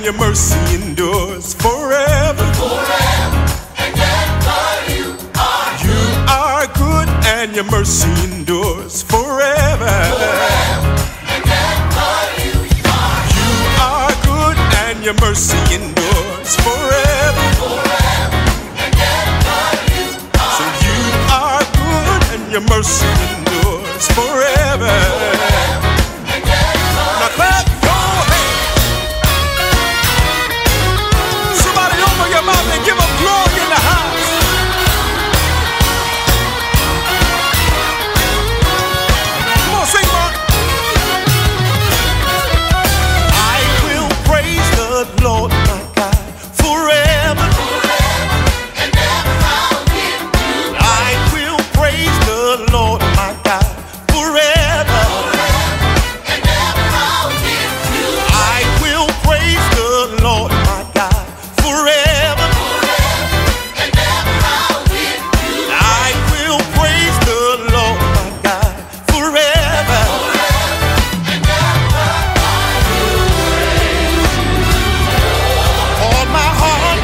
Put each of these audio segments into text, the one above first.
your mercy endures forever. Forever and ever You are good and your mercy endures forever. Forever and ever You are good and your mercy endures forever. Forever and ever So you are good and your mercy endures forever. Now clap your hands. Somebody open your mouth and give them glory in the house. Come on, sing, Mark. I will praise the Lord my God forever. and ever I'll give you I will praise the Lord my God forever. and ever I'll give you I will praise the Lord my God forever. and ever I'll give you I will praise the Lord my God forever. and ever All my heart.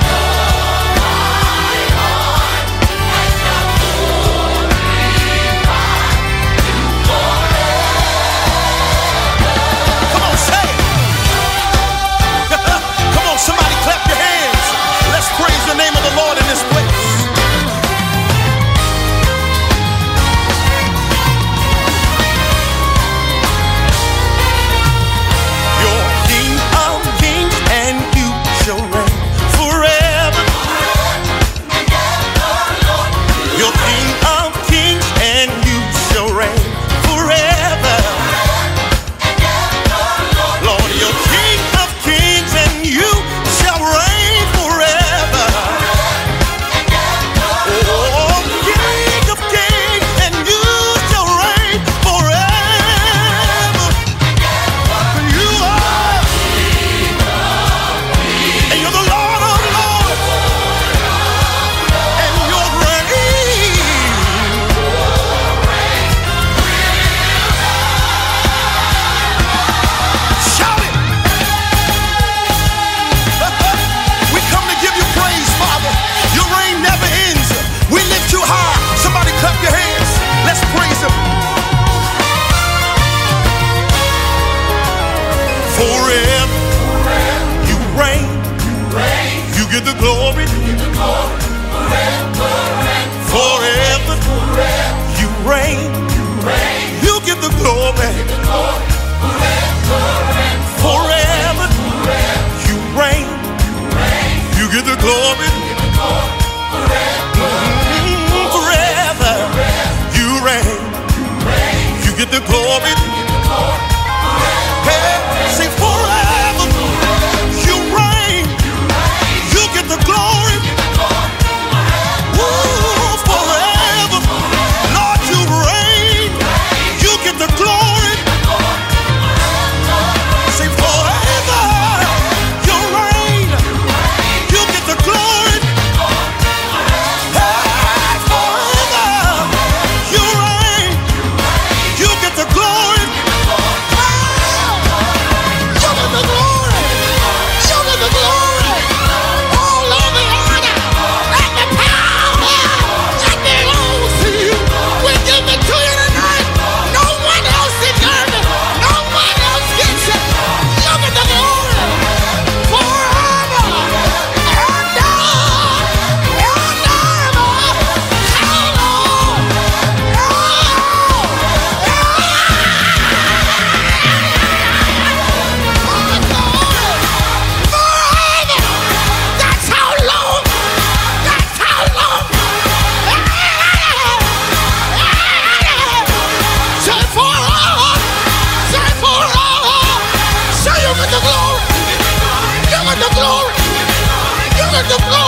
Come on, say it. Come on, somebody clap your hands. Let's praise the name of the Lord in this place. You're King of kings and you shall reign forever. You're King of kings and you shall reign forever. Lord, you're King of kings and you shall reign forever. Oh, King of kings and you shall reign forever. You are, and you're the Lord of lords, and your reign. Shout it! We come to give you praise, Father. Your reign never ends. We lift you high. Somebody clap your hands. Let's praise him. Forever, you reign. You get the glory. Forever, you reign. You get the glory. Forever, you reign. You get the glory. Forever, you reign. You get the glory. Hey, say forever, you reign. You get the glory. Woo, forever, Lord, you reign. You get the glory. Say forever, you reign. You get the glory. Hey, forever, you reign. You get the glory. the glory.